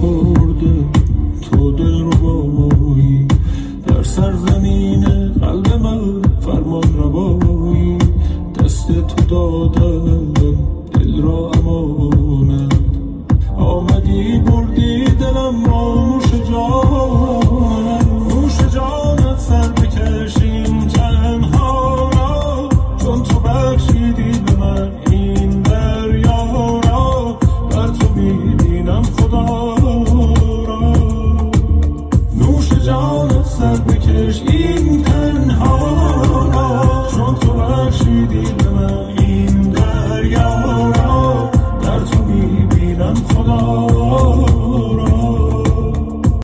سپرده تو دلربایی، در سرزمین قلب من فرمان روایی، دست تو دادم دل را امانت، آمدی بردی دلم را